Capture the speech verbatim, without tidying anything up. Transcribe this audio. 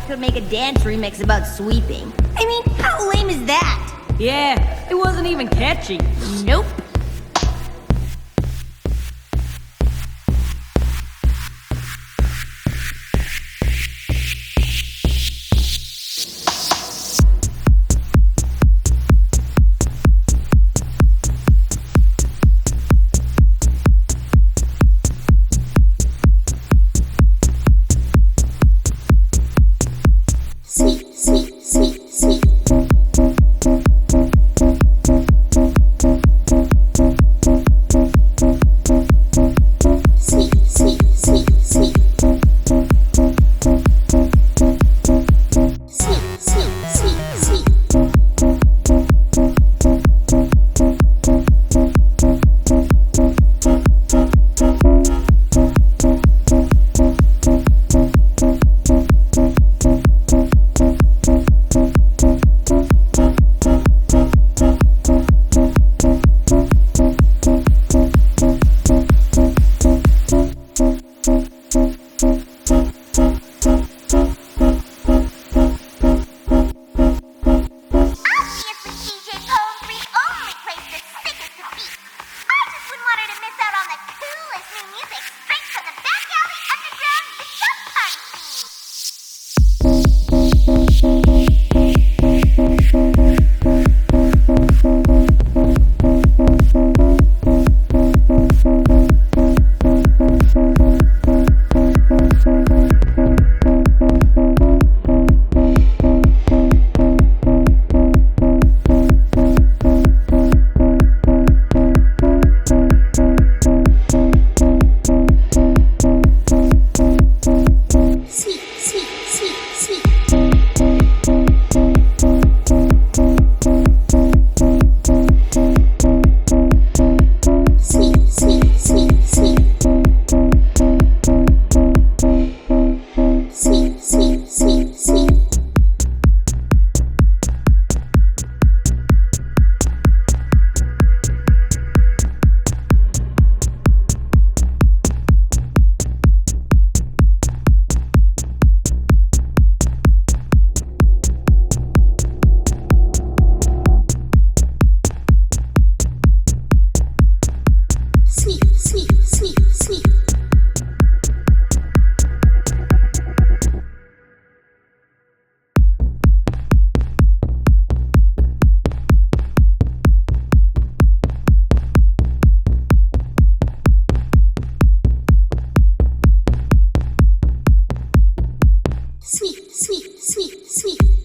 could make a dance remix about sweeping. I mean, how lame is that? Yeah, it wasn't even catchy. Nope. Sweet, sweet, sweet, sweet. Sweet, sweet, sweet, sweet. Sweet, sweet, sweet, sweet. Obviously, D J Poem three only plays the sickest of beats. I just wouldn't want her to miss out on the coolest new music straight from the back alley underground video party scene. Sweet, sweet, sweet, sweet. Sweet, sweet, sweet, sweet. Sweet, sweet, sweet, sweet. Sweet, sweet, sweet, sweet. Sweet, sweet, sweet, sweet.